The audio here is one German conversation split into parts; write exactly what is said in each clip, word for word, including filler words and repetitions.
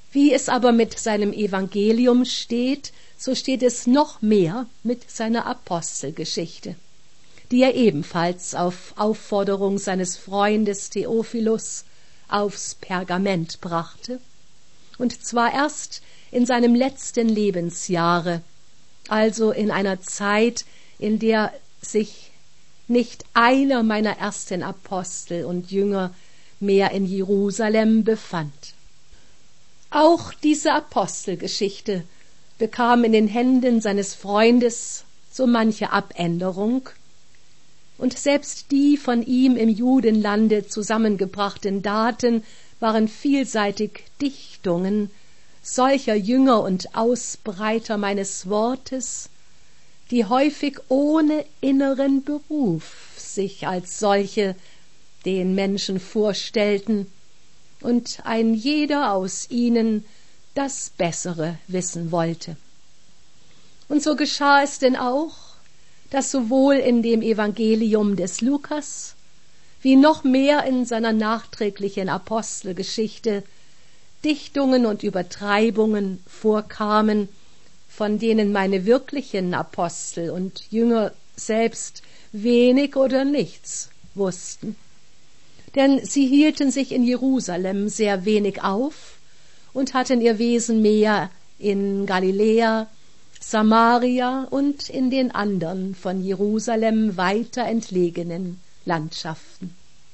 Wie es aber mit seinem Evangelium steht, so steht es noch mehr mit seiner Apostelgeschichte, die er ebenfalls auf Aufforderung seines Freundes Theophilus aufs Pergament brachte, und zwar erst in seinem letzten Lebensjahre, also in einer Zeit, in der sich nicht einer meiner ersten Apostel und Jünger mehr in Jerusalem befand. Auch diese Apostelgeschichte bekam in den Händen seines Freundes so manche Abänderung, und selbst die von ihm im Judenlande zusammengebrachten Daten waren vielseitig Dichtungen solcher Jünger und Ausbreiter meines Wortes, die häufig ohne inneren Beruf sich als solche den Menschen vorstellten und ein jeder aus ihnen das Bessere wissen wollte. Und so geschah es denn auch, dass sowohl in dem Evangelium des Lukas wie noch mehr in seiner nachträglichen Apostelgeschichte Dichtungen und Übertreibungen vorkamen, von denen meine wirklichen Apostel und Jünger selbst wenig oder nichts wussten. Denn sie hielten sich in Jerusalem sehr wenig auf und hatten ihr Wesen mehr in Galiläa, Samaria und in den anderen von Jerusalem weiter entlegenen Landschaften.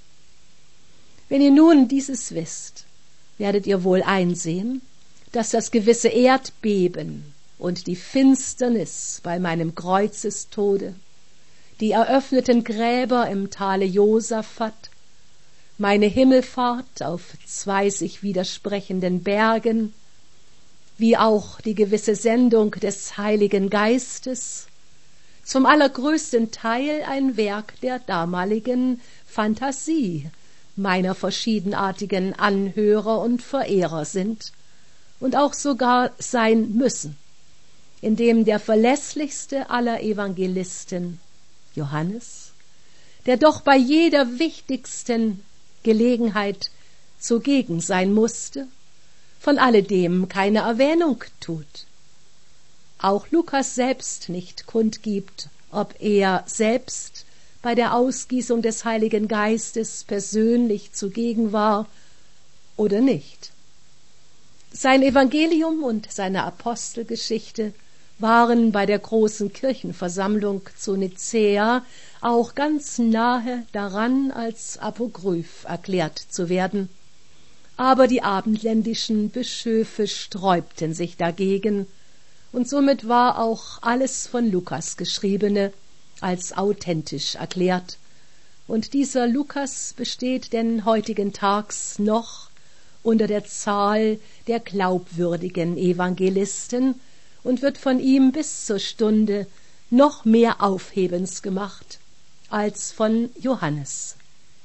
Wenn ihr nun dieses wisst, werdet ihr wohl einsehen, dass das gewisse Erdbeben und die Finsternis bei meinem Kreuzestode, die eröffneten Gräber im Tale Josaphat, meine Himmelfahrt auf zwei sich widersprechenden Bergen, wie auch die gewisse Sendung des Heiligen Geistes, zum allergrößten Teil ein Werk der damaligen Fantasie meiner verschiedenartigen Anhörer und Verehrer sind und auch sogar sein müssen, indem der verlässlichste aller Evangelisten, Johannes, der doch bei jeder wichtigsten Gelegenheit zugegen sein musste, von alledem keine Erwähnung tut. Auch Lukas selbst nicht kundgibt, ob er selbst bei der Ausgießung des Heiligen Geistes persönlich zugegen war oder nicht. Sein Evangelium und seine Apostelgeschichte waren bei der großen Kirchenversammlung zu Nicäa auch ganz nahe daran, als Apokryph erklärt zu werden. Aber die abendländischen Bischöfe sträubten sich dagegen, und somit war auch alles von Lukas Geschriebene als authentisch erklärt. Und dieser Lukas besteht denn heutigen Tags noch unter der Zahl der glaubwürdigen Evangelisten und wird von ihm bis zur Stunde noch mehr Aufhebens gemacht als von Johannes.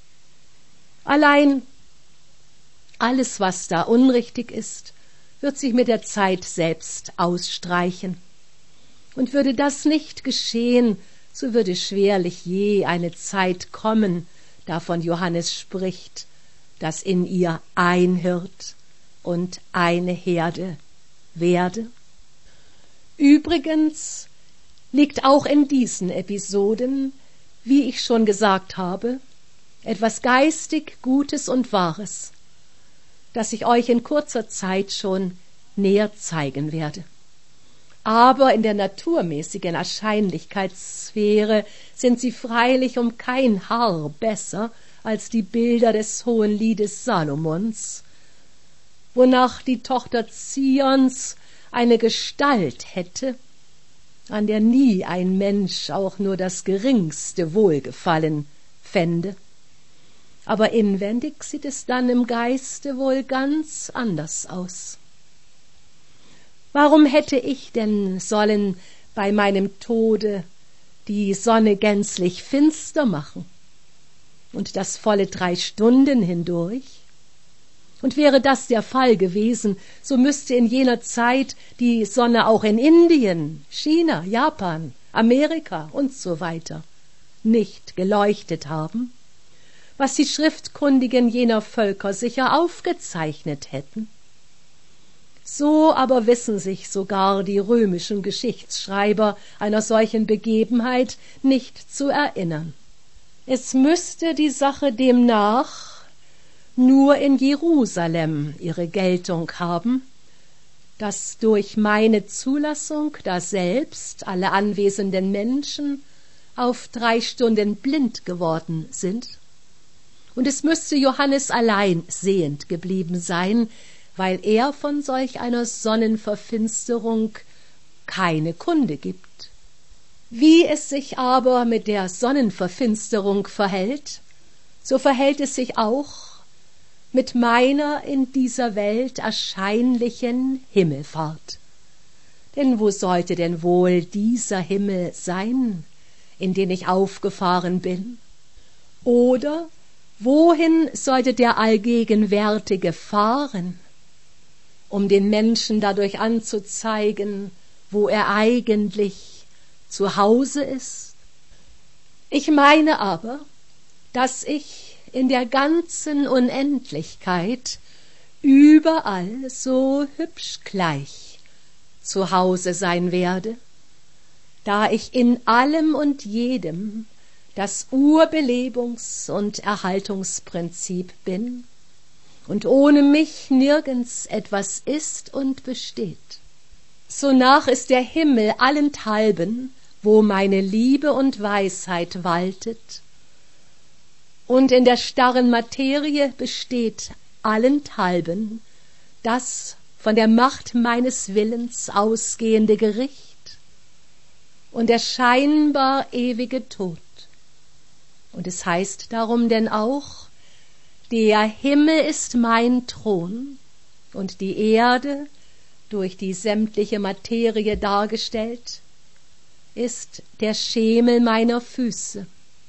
Allein alles, was da unrichtig ist, wird sich mit der Zeit selbst ausstreichen. Und würde das nicht geschehen, so würde schwerlich je eine Zeit kommen, da von Johannes spricht, dass in ihr ein Hirt und eine Herde werde. Übrigens liegt auch in diesen Episoden, wie ich schon gesagt habe, etwas geistig Gutes und Wahres, das ich euch in kurzer Zeit schon näher zeigen werde. Aber in der naturmäßigen Erscheinlichkeitssphäre sind sie freilich um kein Haar besser als die Bilder des Hohenliedes Salomons, wonach die Tochter Zions eine Gestalt hätte, an der nie ein Mensch auch nur das geringste Wohlgefallen fände. Aber inwendig sieht es dann im Geiste wohl ganz anders aus. Warum hätte ich denn sollen bei meinem Tode die Sonne gänzlich finster machen und das volle drei Stunden hindurch? Und wäre das der Fall gewesen, so müsste in jener Zeit die Sonne auch in Indien, China, Japan, Amerika und so weiter nicht geleuchtet haben, was die Schriftkundigen jener Völker sicher aufgezeichnet hätten. So aber wissen sich sogar die römischen Geschichtsschreiber einer solchen Begebenheit nicht zu erinnern. Es müsste die Sache demnach nur in Jerusalem ihre Geltung haben, dass durch meine Zulassung daselbst alle anwesenden Menschen auf drei Stunden blind geworden sind. Und es müsste Johannes allein sehend geblieben sein, weil er von solch einer Sonnenverfinsterung keine Kunde gibt. Wie es sich aber mit der Sonnenverfinsterung verhält, so verhält es sich auch mit meiner in dieser Welt erscheinlichen Himmelfahrt. Denn wo sollte denn wohl dieser Himmel sein, in den ich aufgefahren bin? Oder wohin sollte der Allgegenwärtige fahren, um den Menschen dadurch anzuzeigen, wo er eigentlich zu Hause ist? Ich meine aber, dass ich in der ganzen Unendlichkeit überall so hübsch gleich zu Hause sein werde, da ich in allem und jedem das Urbelebungs- und Erhaltungsprinzip bin und ohne mich nirgends etwas ist und besteht. Sonach ist der Himmel allenthalben, wo meine Liebe und Weisheit waltet, und in der starren Materie besteht allenthalben das von der Macht meines Willens ausgehende Gericht und der scheinbar ewige Tod. Und es heißt darum denn auch, der Himmel ist mein Thron und die Erde, durch die sämtliche Materie dargestellt, ist der Schemel meiner Füße.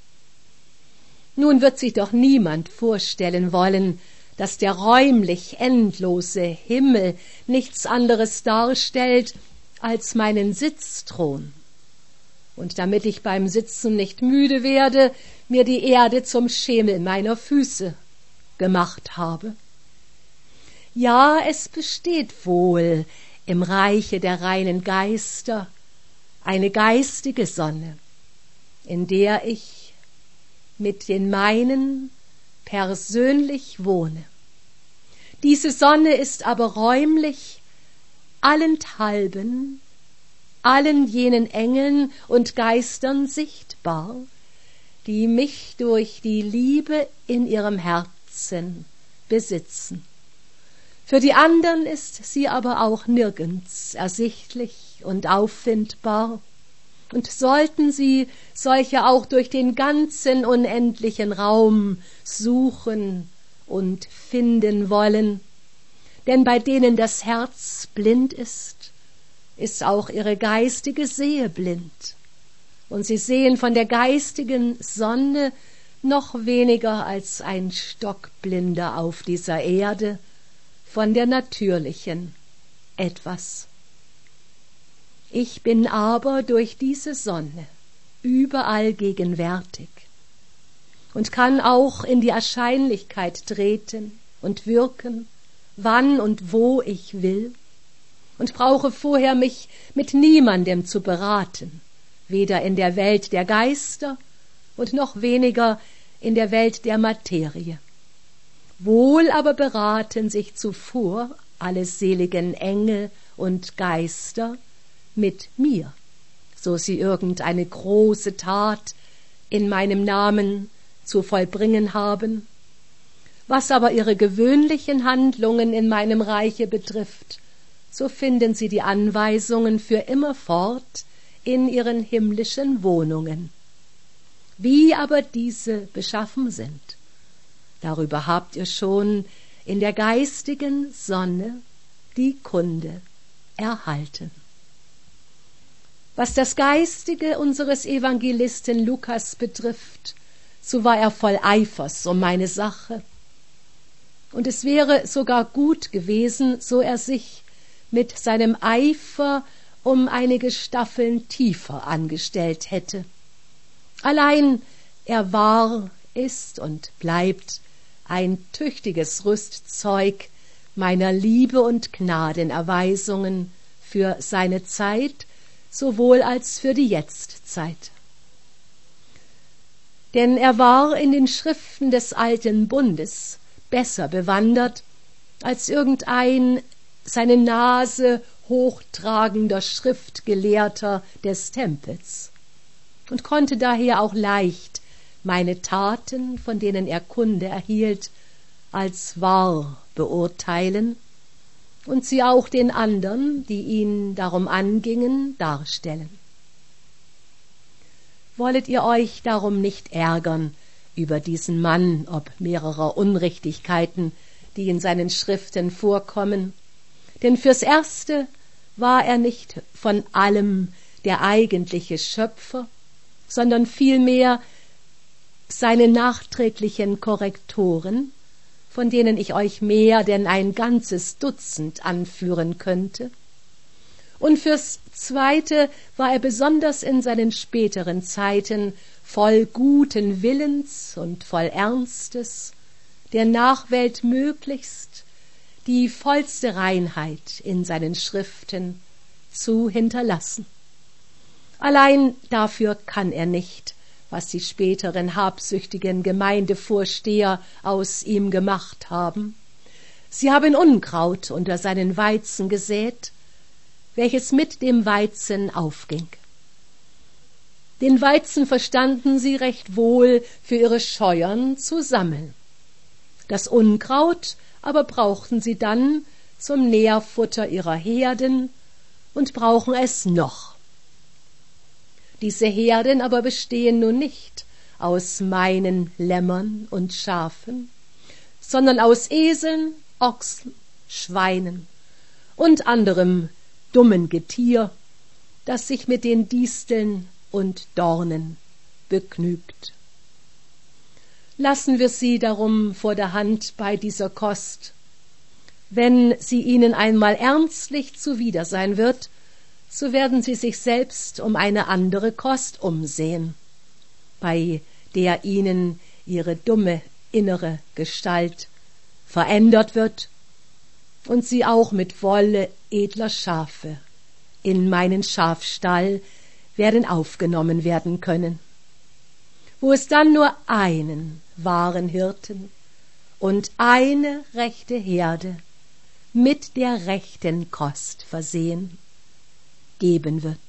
Nun wird sich doch niemand vorstellen wollen, dass der räumlich endlose Himmel nichts anderes darstellt als meinen Sitzthron. Und damit ich beim Sitzen nicht müde werde, mir die Erde zum Schemel meiner Füße gemacht habe. Ja, es besteht wohl im Reiche der reinen Geister eine geistige Sonne, in der ich mit den meinen persönlich wohne. Diese Sonne ist aber räumlich allenthalben allen jenen Engeln und Geistern sichtbar, die mich durch die Liebe in ihrem Herzen besitzen. Für die anderen ist sie aber auch nirgends ersichtlich und auffindbar, und sollten sie solche auch durch den ganzen unendlichen Raum suchen und finden wollen, denn bei denen das Herz blind ist, ist auch ihre geistige Sehe blind, und sie sehen von der geistigen Sonne noch weniger als ein Stockblinder auf dieser Erde von der natürlichen etwas. Ich bin aber durch diese Sonne überall gegenwärtig und kann auch in die Erscheinlichkeit treten und wirken, wann und wo ich will, und brauche vorher mich mit niemandem zu beraten, weder in der Welt der Geister und noch weniger in der Welt der Materie. Wohl aber beraten sich zuvor alle seligen Engel und Geister mit mir, so sie irgendeine große Tat in meinem Namen zu vollbringen haben. Was aber ihre gewöhnlichen Handlungen in meinem Reiche betrifft, so finden sie die Anweisungen für immerfort in ihren himmlischen Wohnungen. Wie aber diese beschaffen sind, darüber habt ihr schon in der geistigen Sonne die Kunde erhalten. Was das Geistige unseres Evangelisten Lukas betrifft, so war er voll Eifers um meine Sache. Und es wäre sogar gut gewesen, so er sich mit seinem Eifer um einige Staffeln tiefer angestellt hätte. Allein er war, ist und bleibt ein tüchtiges Rüstzeug meiner Liebe und Gnadenerweisungen für seine Zeit, sowohl als für die Jetztzeit. Denn er war in den Schriften des alten Bundes besser bewandert als irgendein seine Nase hochtragender Schriftgelehrter des Tempels und konnte daher auch leicht meine Taten, von denen er Kunde erhielt, als wahr beurteilen und sie auch den andern, die ihn darum angingen, darstellen. Wollet ihr euch darum nicht ärgern über diesen Mann, ob mehrerer Unrichtigkeiten, die in seinen Schriften vorkommen? Denn fürs Erste war er nicht von allem der eigentliche Schöpfer, sondern vielmehr seine nachträglichen Korrektoren, von denen ich euch mehr denn ein ganzes Dutzend anführen könnte. Und fürs Zweite war er besonders in seinen späteren Zeiten voll guten Willens und voll Ernstes, der Nachwelt möglichst die vollste Reinheit in seinen Schriften zu hinterlassen. Allein dafür kann er nicht, was die späteren habsüchtigen Gemeindevorsteher aus ihm gemacht haben. Sie haben Unkraut unter seinen Weizen gesät, welches mit dem Weizen aufging. Den Weizen verstanden sie recht wohl für ihre Scheuern zu sammeln. Das Unkraut aber brauchten sie dann zum Nährfutter ihrer Herden und brauchen es noch. Diese Herden aber bestehen nun nicht aus meinen Lämmern und Schafen, sondern aus Eseln, Ochsen, Schweinen und anderem dummen Getier, das sich mit den Disteln und Dornen begnügt. Lassen wir sie darum vor der Hand bei dieser Kost. Wenn sie ihnen einmal ernstlich zuwider sein wird, so werden sie sich selbst um eine andere Kost umsehen, bei der ihnen ihre dumme innere Gestalt verändert wird und sie auch mit Wolle edler Schafe in meinen Schafstall werden aufgenommen werden können, wo es dann nur einen wahren Hirten und eine rechte Herde mit der rechten Kost versehen geben wird.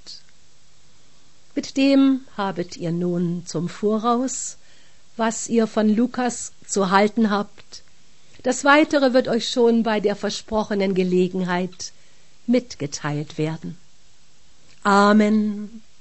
Mit dem habet ihr nun zum Voraus, was ihr von Lukas zu halten habt. Das Weitere wird euch schon bei der versprochenen Gelegenheit mitgeteilt werden. Amen.